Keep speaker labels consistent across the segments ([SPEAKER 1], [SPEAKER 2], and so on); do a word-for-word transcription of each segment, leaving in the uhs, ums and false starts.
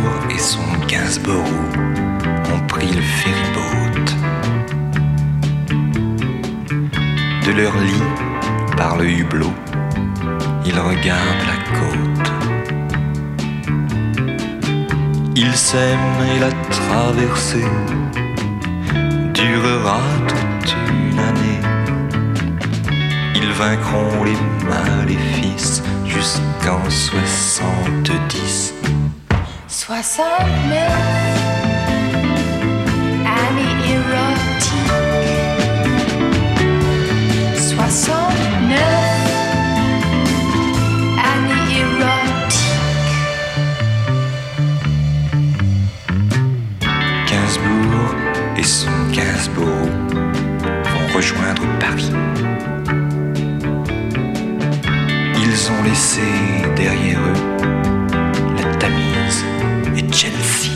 [SPEAKER 1] et son Gainsborough ont pris le ferryboat. De leur lit, par le hublot, ils regardent la côte. Ils s'aiment et la traversée durera toute une année. Ils vaincront les maléfices jusqu'en soixante-dix.
[SPEAKER 2] Soixante-neuf, année érotique. Soixante-neuf, année érotique.
[SPEAKER 1] Gainsbourg et son Gainsborough vont rejoindre Paris. Ils ont laissé derrière eux la Tamise et Chelsea.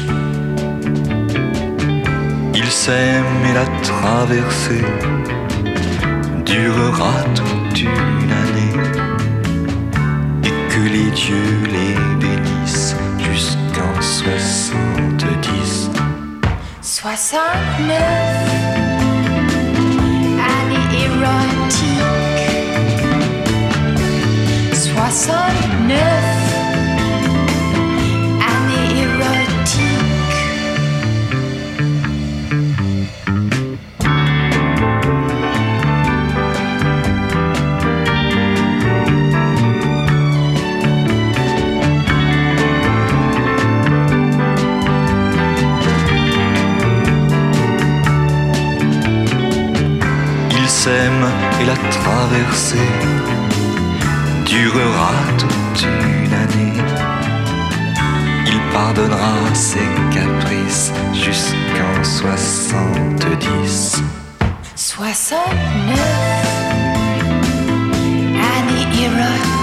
[SPEAKER 1] Ils s'aiment et la traversée durera toute une année, et que les dieux les bénissent jusqu'en soixante-dix.
[SPEAKER 2] Soixante-neuf, année érotique. Soixante-neuf, année érotique.
[SPEAKER 1] Ils s'aiment et la traversée durera toute une année. Il pardonnera ses caprices jusqu'en soixante-dix.
[SPEAKER 2] Soixante-neuf, année érotique.